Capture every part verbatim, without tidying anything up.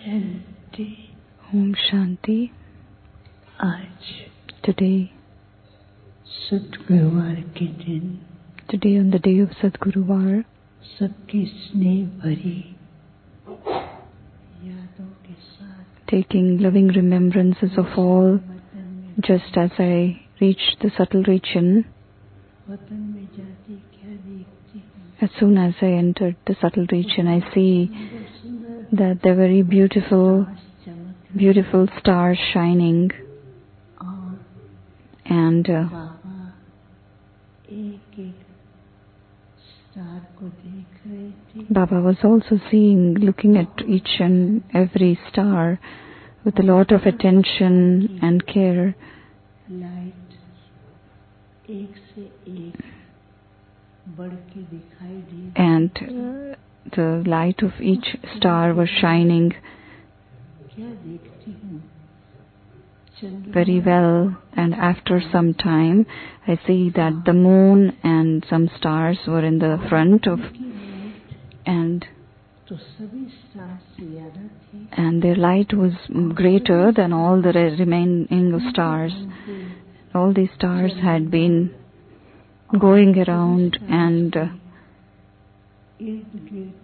शांति। Om Shanti. आज Today, सद्गुरुवार के दिन today on the day of Sadguruvar, सबकी स्नेह भरी यादों के साथ taking loving remembrances of all, वतन में just as I reached the subtle region, वतन में जाती क्या देखती हूँ। as soon as I entered the subtle region, I see सुंदर सुंदर that there were very beautiful, ताश चमक beautiful stars shining, और and uh, बाबा एक एक स्टार को देख रहे थे। Baba was also seeing, looking at each and every star with a lot of attention and care. Light एक से एक बढ़ के दिखाई दी। And uh, the light of each star was shining क्या देखती हूँ चंद्रमा very well, and after some time I see that the moon and some stars were in the front of, की लाइट and तो सभी स्टार से ज्यादा थी। and their light was greater than all the re- remaining stars. All these stars had been going around and uh, इर्द गिर्द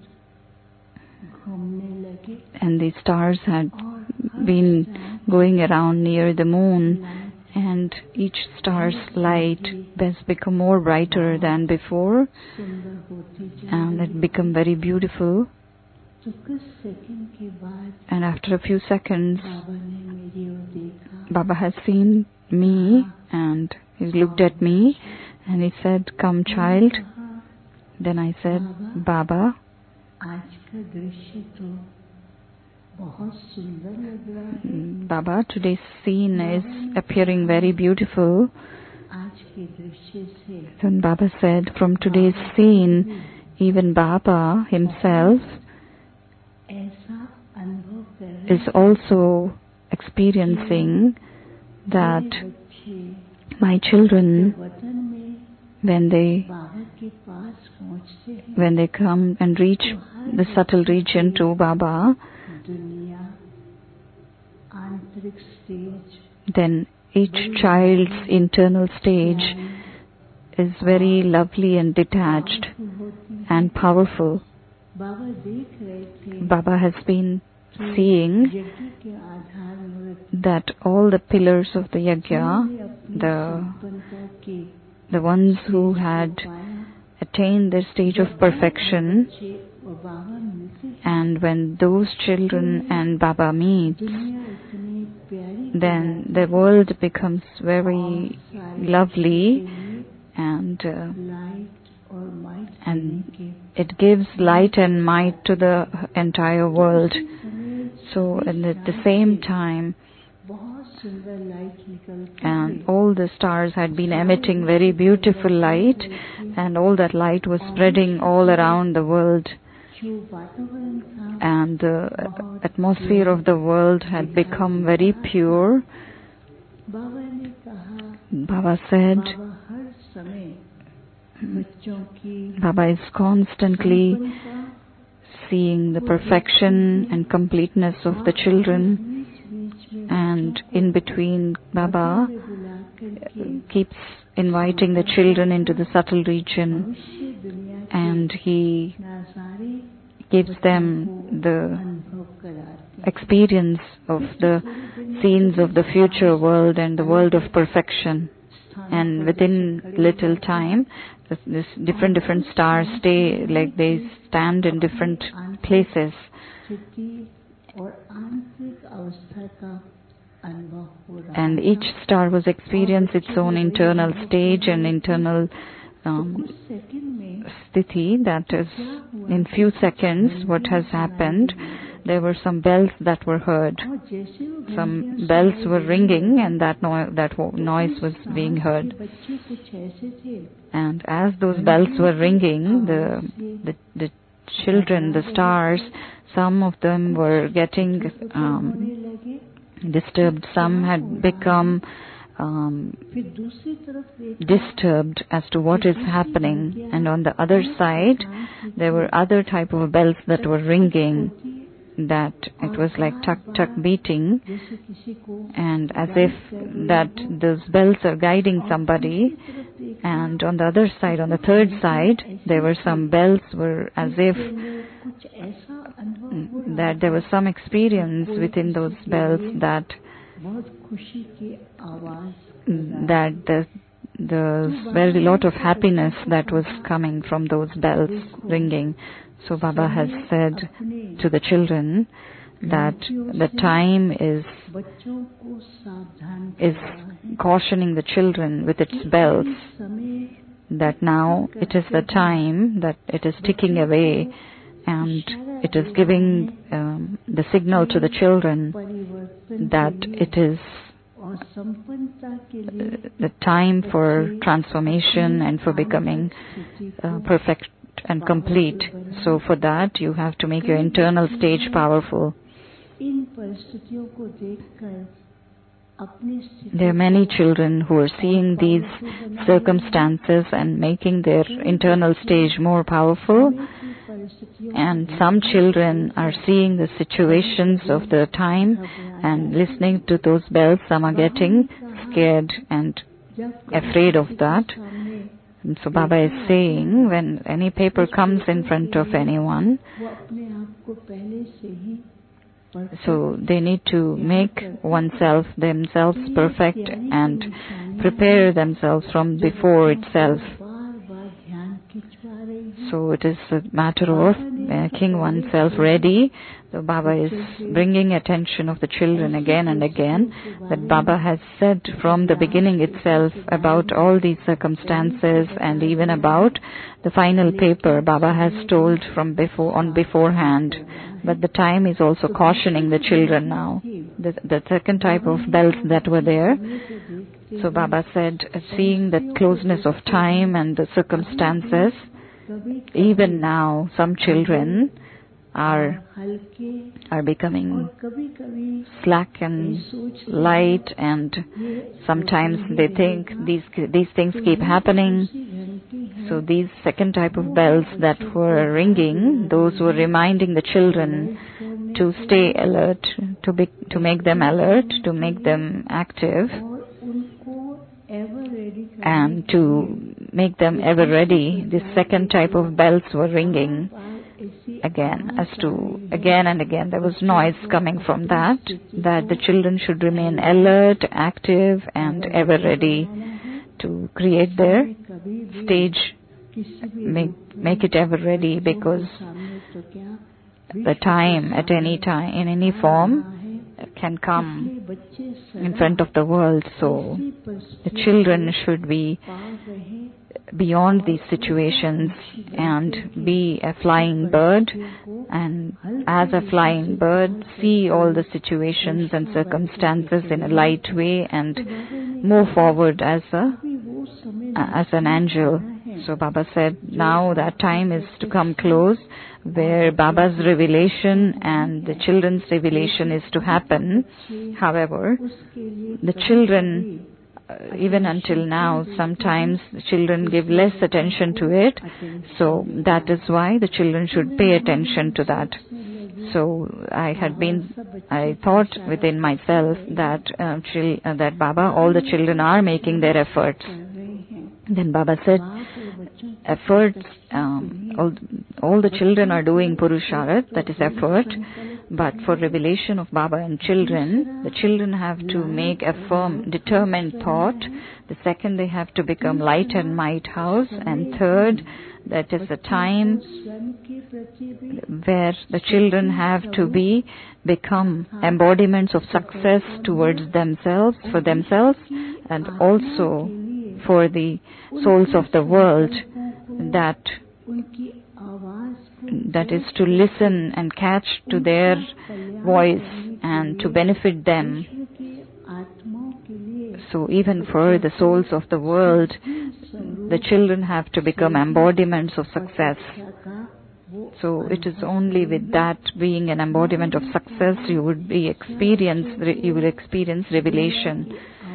घूमने लगे and the stars had और हर been star going around near the moon, light and each star's light has become more brighter than before, सुंदर होती जा and रही it become very beautiful. तो कुछ सेकंड के बाद And after a few seconds, बाबा ने मेरी ओर देखा। Baba has seen me, and he looked at me and he said, "Come, child." कहा, Then I said, "Baba, आज का दृश्य तो बहुत सुंदर लग रहा है। Baba, today's scene is appearing very beautiful." आज के दृश्य से Then Baba said, "From today's scene, even Baba himself ऐसा अनुभव कर रहे is also experiencing that हैं बच्चे my children, वतन में when they बाबा के पास पहुंचते हैं when they come and reach the subtle region to Baba, दुनिया आंतरिक stage then each child's internal stage is very lovely and detached होती है। and powerful. बाबा देख रहे थे Baba has been seeing यज्ञ के आधार मूर्त that all the pillars of the yajna, अपनी the संपन्नता के the ones who had पाया attained their stage of perfection, बच्चे और बाबा मिलते हैं। and when those children and Baba meet, दुनिया इतनी प्यारी then the world becomes very lovely, and uh, light और माइट and के it gives light and might to the entire world. समय So and at the same time, बहुत सुंदर light निकलती and है। all the stars had been emitting very beautiful light, and all that light was spreading all around the world, जो वातावरण था and the atmosphere of the world had become very pure. बाबा ने कहा Baba said, बाबा हर समय बच्चों की Baba is constantly संपन्नता seeing the perfection and completeness of the children, बीच बीच में and in between Baba में बुला करके keeps inviting the children into the subtle region, भविष्य दुनिया के and he नजारे gives them the अनुभव कराते हैं। experience of the scenes of the future world and the world of perfection. And within little time, this, this different different stars stay, like they stand in different places, स्थिति और आंतरिक अवस्था का अनुभव हो रहा and each star was experiencing its own internal stage and internal um, कुछ second में sthiti. That is, in few seconds, what has happened, there were some bells that were heard. और जैसे वो Some bells were ringing, and that no- that wo- noise was being heard. बच्चे कुछ ऐसे थे And as those bells were ringing, the the, the children, the stars, some of them were getting um, होने लगे। disturbed. Some had become um, फिर दूसरी तरफ देखा disturbed as to what is happening. And on the other side, there were other type of bells that were ringing. होती that it was like tuck tuck beating, and as if that those bells are guiding somebody. And on the other side, on the third side, there were some bells were as if that there was some experience within those bells that that the the very lot of happiness that was coming from those bells ringing. So Baba has said to the children that the time is is cautioning the children with its bells, that now it is the time that it is ticking away, and it is giving um, the signal to the children that it is the time for transformation and for becoming uh, perfect and complete. So for that, you have to make your internal stage powerful. There are many children who are seeing these circumstances and making their internal stage more powerful, and some children are seeing the situations of the time and listening to those bells. Some are getting scared and afraid of that. And so Baba is saying, when any paper comes in front of anyone, so they need to make oneself, themselves perfect and prepare themselves from before itself. So it is a matter of making oneself ready. So Baba is bringing attention of the children again and again that Baba has said from the beginning itself about all these circumstances, and even about the final paper Baba has told from before on beforehand. But the time is also cautioning the children now. The, the second type of bells that were there. So Baba said, seeing the closeness of time and the circumstances, even now some children are are becoming slack and light, and sometimes they think these these things keep happening. So these second type of bells that were ringing, those were reminding the children to stay alert, to be, to make them alert, to make them active, and to make them ever ready. This second type of bells were ringing again, as to again and again there was noise coming from that, that the children should remain alert, active, and ever ready to create their stage, make, make it ever ready, because the time at any time, in any form, can come in front of the world. So the children should be beyond these situations and be a flying bird, and as a flying bird see all the situations and circumstances in a light way and move forward as a as an angel. So Baba said now that time is to come close where Baba's revelation and the children's revelation is to happen. However, the children, uh, even until now, sometimes the children give less attention to it. So that is why the children should pay attention to that. So I had been, I thought within myself that uh, chil- uh, that Baba, all the children are making their efforts. Then Baba said, efforts, um, all, all the children are doing Purusharat, that is effort, but for revelation of Baba and children, the children have to make a firm, determined thought. The second, they have to become light and might house. And third, that is the time where the children have to be, become embodiments of success towards themselves, for themselves, and also for the souls of the world, that that is to listen and catch to their voice and to benefit them. So even for the souls of the world, the children have to become embodiments of success. So it is only with that being an embodiment of success you would be experience you will experience revelation.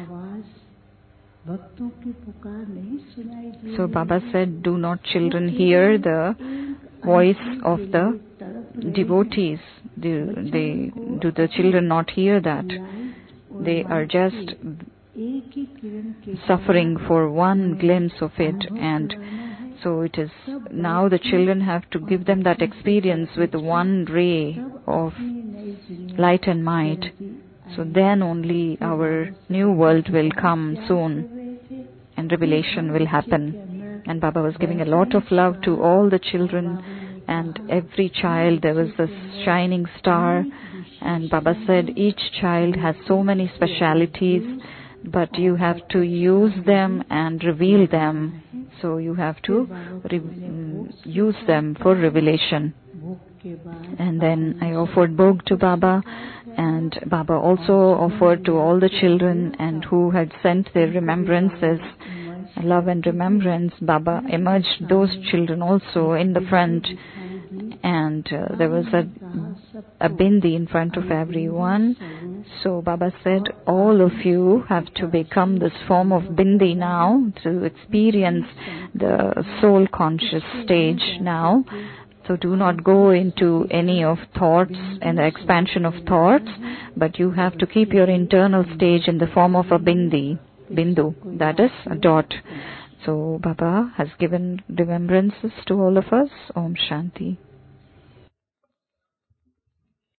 So Baba said, do not children hear the voice of the devotees, Do they, do the children not hear that? They are just suffering for one glimpse of it, and so it is now the children have to give them that experience with one ray of light and might. So then only our new world will come soon and revelation will happen. And Baba was giving a lot of love to all the children, and every child there was this shining star, and Baba said each child has so many specialities, but you have to use them and reveal them. So you have to re- use them for revelation. And then I offered Bhog to Baba, and Baba also offered to all the children and who had sent their remembrances, love and remembrance. Baba emerged those children also in the front, and uh, there was a, a bindi in front of everyone. So Baba said, all of you have to become this form of bindi now to experience the soul conscious stage now. So do not go into any of thoughts and the expansion of thoughts, but you have to keep your internal stage in the form of a bindi, bindu, that is a dot. So Baba has given remembrances to all of us. Om Shanti.